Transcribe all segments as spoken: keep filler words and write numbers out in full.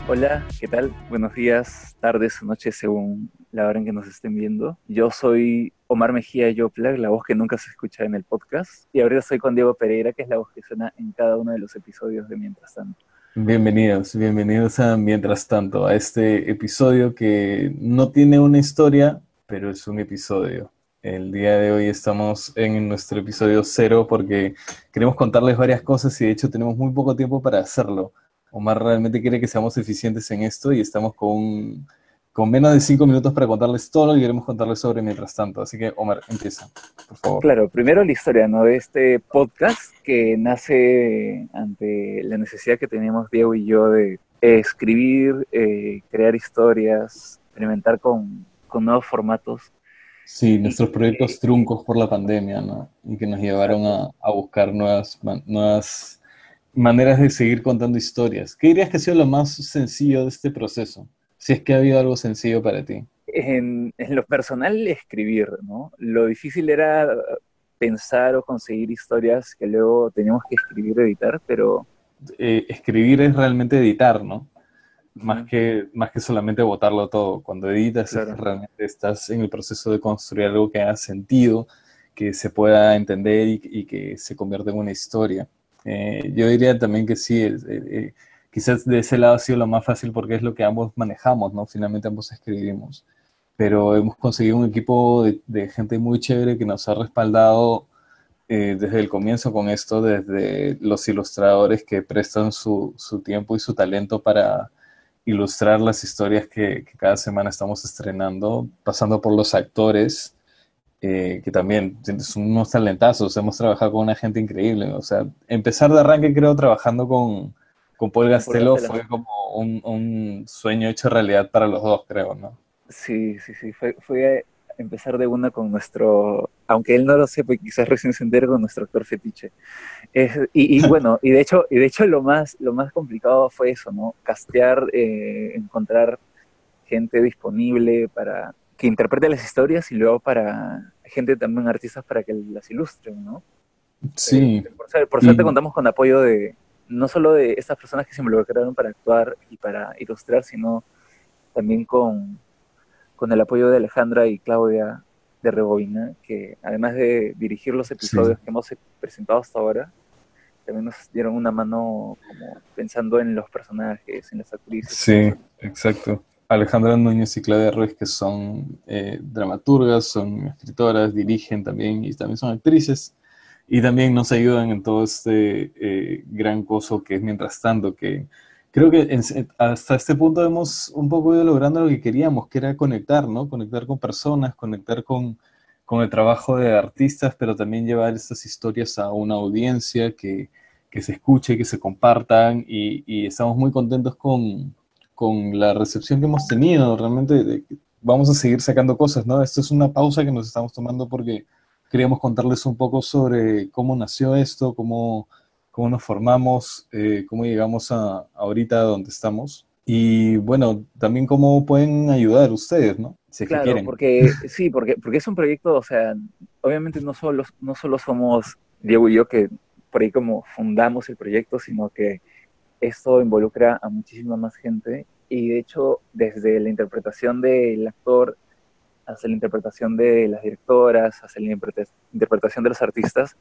Hola, ¿qué tal? Buenos días, tardes o noches según la hora en que nos estén viendo. Yo soy Omar Mejía Yopla, la voz que nunca se escucha en el podcast. Y ahorita estoy con Diego Pereira, que es la voz que suena en cada uno de los episodios de Mientras tanto. Bienvenidos, bienvenidos a Mientras tanto, a este episodio que no tiene una historia, pero es un episodio. El día de hoy estamos en nuestro episodio cero porque queremos contarles varias cosas y de hecho tenemos muy poco tiempo para hacerlo. Omar realmente quiere que seamos eficientes en esto y estamos con, con menos de cinco minutos para contarles todo lo que queremos contarles sobre Mientras tanto. Así que Omar, empieza, por favor. Claro, primero la historia, ¿no? De este podcast que nace ante la necesidad que teníamos Diego y yo de eh, escribir, eh, crear historias, experimentar con, con nuevos formatos Sí, y nuestros que, proyectos truncos por la pandemia, ¿no? Y que nos llevaron exacto. a, a buscar nuevas, man- nuevas maneras de seguir contando historias. ¿Qué dirías que ha sido lo más sencillo de este proceso? Si es que ha habido algo sencillo para ti. En, en lo personal, escribir, ¿no? Lo difícil era pensar o conseguir historias que luego teníamos que escribir o editar, pero Eh, escribir es realmente editar, ¿no? Más ujú, que, más que solamente botarlo todo. Cuando editas es que claro. realmente estás en el proceso de construir algo que haga sentido, que se pueda entender y, y que se convierta en una historia. Eh, yo diría también que sí, es, eh, eh, quizás de ese lado ha sido lo más fácil porque es lo que ambos manejamos, ¿no? Finalmente ambos escribimos. Pero hemos conseguido un equipo de, de gente muy chévere que nos ha respaldado eh, desde el comienzo con esto, desde los ilustradores que prestan su, su tiempo y su talento para ilustrar las historias que, que cada semana estamos estrenando, pasando por los actores, eh, que también son unos talentazos, hemos trabajado con una gente increíble, o sea, empezar de arranque creo trabajando con, con Paul Con Paul Gastelo Gastela. fue como un, un sueño hecho realidad para los dos, creo, ¿no? Sí, sí, sí. Fue, fue empezar de una con nuestro, aunque él no lo sepa y quizás recién se entere, con nuestro actor fetiche. Es, y, y bueno, y de hecho, y de hecho lo más, lo más complicado fue eso, ¿no? Castear, eh, encontrar gente disponible para que interprete las historias y luego para gente también, artistas para que las ilustren, ¿no? Eh, Sí, por, suerte, por suerte y contamos con apoyo de, no solo de estas personas que se involucraron para actuar y para ilustrar, sino también con, con el apoyo de Alejandra y Claudia de Rebobina, que además de dirigir los sí, episodios que hemos presentado hasta ahora, también nos dieron una mano como pensando en los personajes, en las actrices y sí, cosas. exacto. Alejandra Núñez y Claudia Ruiz, que son eh, dramaturgas, son escritoras, dirigen también y también son actrices. Y también nos ayudan en todo este eh, gran coso que es Mientras tanto, que creo que en- hasta este punto hemos un poco ido logrando lo que queríamos, que era conectar, ¿no? Conectar con personas, conectar con, con el trabajo de artistas, pero también llevar estas historias a una audiencia que, que se escuche, que se compartan y, y estamos muy contentos con, con la recepción que hemos tenido. Realmente de- vamos a seguir sacando cosas, ¿no? Esto es una pausa que nos estamos tomando porque queríamos contarles un poco sobre cómo nació esto, cómo, cómo nos formamos, eh, cómo llegamos a, a ahorita donde estamos. Y bueno, también cómo pueden ayudar ustedes, ¿no? Si es que Claro, quieren. porque sí, porque, porque es un proyecto, o sea, obviamente no solo, no solo somos Diego y yo que por ahí como fundamos el proyecto, sino que esto involucra a muchísima más gente y de hecho desde la interpretación del actor hasta la interpretación de las directoras, hasta la interpretación de los artistas,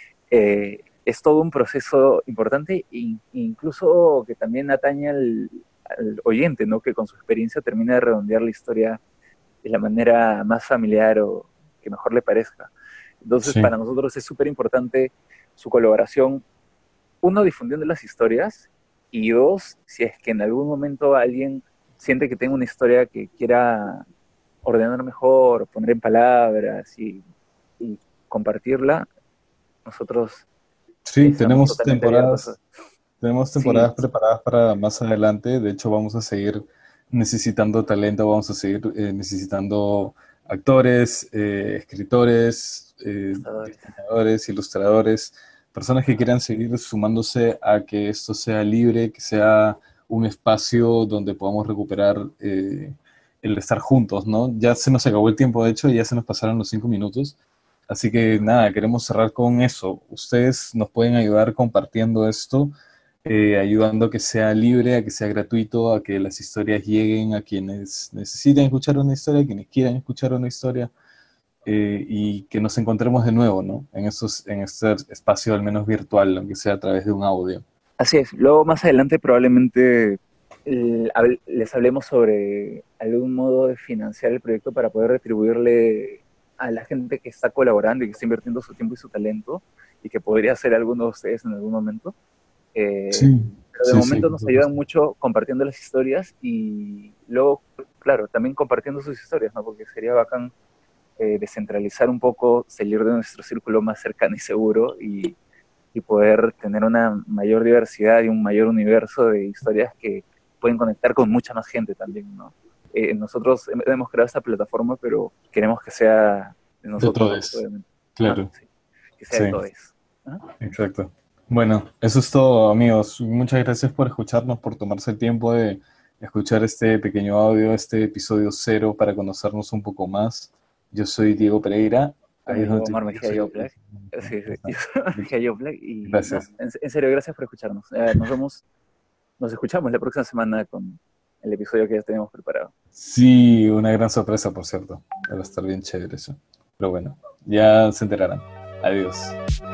eh, es todo un proceso importante e incluso que también atañe al, al oyente, ¿no? Que con su experiencia termina de redondear la historia de la manera más familiar o que mejor le parezca. Entonces, Sí. para nosotros es súper importante su colaboración, uno, difundiendo las historias, y dos, si es que en algún momento alguien siente que tenga una historia que quiera ordenar mejor, poner en palabras y, y compartirla, nosotros Sí, estamos tenemos totalmente abiertos a... temporadas, tenemos Sí, temporadas preparadas para más adelante. De hecho, vamos a seguir necesitando talento, vamos a seguir eh, necesitando actores, eh, escritores, eh, ilustradores. diseñadores, ilustradores, personas que quieran seguir sumándose a que esto sea libre, que sea un espacio donde podamos recuperar eh, el estar juntos, ¿no? Ya se nos acabó el tiempo, de hecho, ya se nos pasaron los cinco minutos. Así que nada, queremos cerrar con eso. Ustedes nos pueden ayudar compartiendo esto. eh, ayudando a que sea libre, a que sea gratuito, a que las historias lleguen a quienes necesiten escuchar una historia, a quienes quieran escuchar una historia, eh, y que nos encontremos de nuevo, ¿no? En esos, en este espacio al menos virtual, aunque sea a través de un audio. Así es. Luego, más adelante, probablemente eh, hab- les hablemos sobre algún modo de financiar el proyecto para poder retribuirle a la gente que está colaborando y que está invirtiendo su tiempo y su talento, y que podría ser alguno de ustedes en algún momento. Eh, Sí, pero de sí, sí, momento por nos ayudan supuesto. mucho compartiendo las historias y luego, claro, también compartiendo sus historias, ¿no? Porque sería bacán eh, descentralizar un poco, salir de nuestro círculo más cercano y seguro y, y poder tener una mayor diversidad y un mayor universo de historias que pueden conectar con mucha más gente también, ¿no? Eh, nosotros hem- hemos creado esta plataforma, pero queremos que sea de De nosotros dos, todos, obviamente. Ajá, claro, sí, que sea sí, de todos. Ajá. exacto. Bueno, eso es todo, amigos. Muchas gracias por escucharnos, por tomarse el tiempo de escuchar este pequeño audio, este episodio cero, para conocernos un poco más. Yo soy Diego Pereira. Ahí Bueno, es donde yo, tú Omar dices, yo Mejía soy Yo Gabriel. Black. Sí, sí, yo Ajá, soy Omar listo. Mejía Yo Black. Y no, Gracias. en, en serio, gracias por escucharnos. Eh, nos vemos, nos escuchamos la próxima semana con el episodio que ya tenemos preparado. Sí, una gran sorpresa, por cierto. Va a estar bien chévere eso. Pero bueno, ya se enterarán. Adiós.